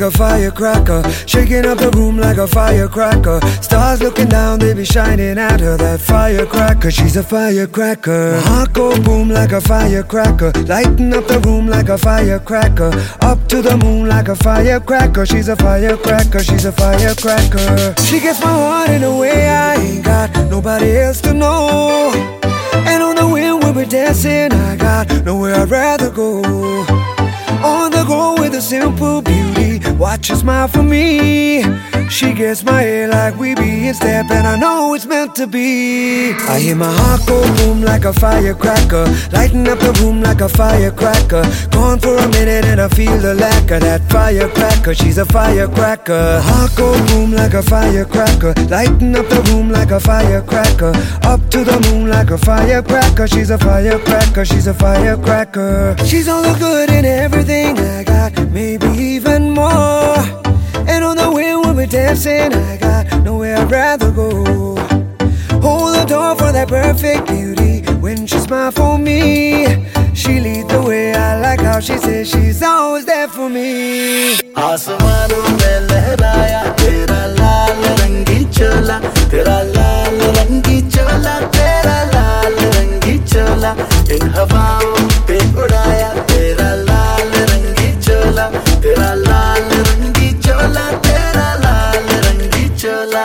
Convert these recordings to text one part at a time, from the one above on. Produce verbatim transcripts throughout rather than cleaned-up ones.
a firecracker, shaking up the room like a firecracker. Stars looking down, they be shining at her. That firecracker, she's a firecracker. My heart go boom like a firecracker, lighting up the room like a firecracker. Up to the moon like a firecracker. She's a firecracker, she's a firecracker. She gets my heart in a way I ain't got nobody else to know. And on the wind when we're dancing, I got nowhere I'd rather go. On the go with a simple beauty, watch her smile for me. She gets my hair like we be in step, and I know it's meant to be. I hear my heart go boom like a firecracker, lighting up the room like a firecracker. Gone for a minute and I feel the lack of that firecracker. She's a firecracker. Heart go boom like a firecracker, lighting up the room like a firecracker. Up to the moon like a firecracker. She's a firecracker, she's a firecracker. She's all the good in everything I got, maybe even more. And on the wind when we're dancing, I got nowhere I'd rather go. Hold the door for that perfect beauty when she smiles for me. She leads the way, I like how she says she's always there for me. आसमानों में लहराया तेरा लाल रंगी चोला, तेरा लाल रंगी चोला, तेरा लाल रंगी चोला. इन हवाओं पे उड़ाया तेरा लाल रंगी चोला, तेरा लाल रंगी चोला, तेरा लाल रंगी चोला.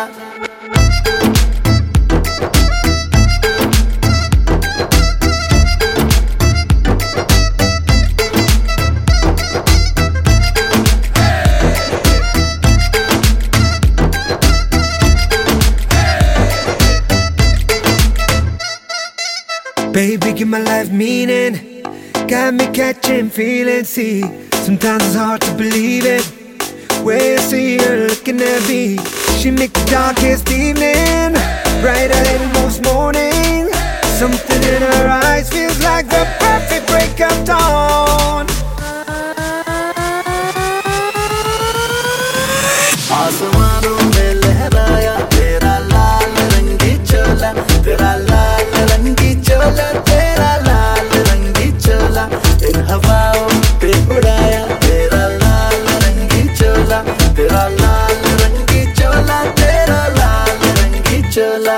Baby, give my life meaning, got me catching feelings. See, sometimes it's hard to believe it. Where you see her looking at me, she make the darkest evening brighter than most morning. Something in her eyes feels like the perfect break of dawn. आसमानों में लहराया तेरा लाल रंगी चोला, तेरा लाल रंगी चोला, तेरा लाल रंगी चोला. इन हवाओं पे उड़ाया तेरा लाल रंगी चोला, तेरा लाल रंगी चोला, तेरा लाल रंगी चोला.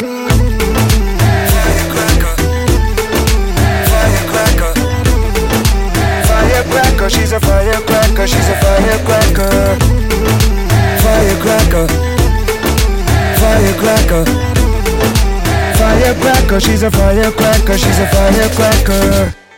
Firecracker, firecracker, firecracker. She's a firecracker, she's a firecracker. Firecracker, firecracker, firecracker. She's a firecracker, she's a firecracker.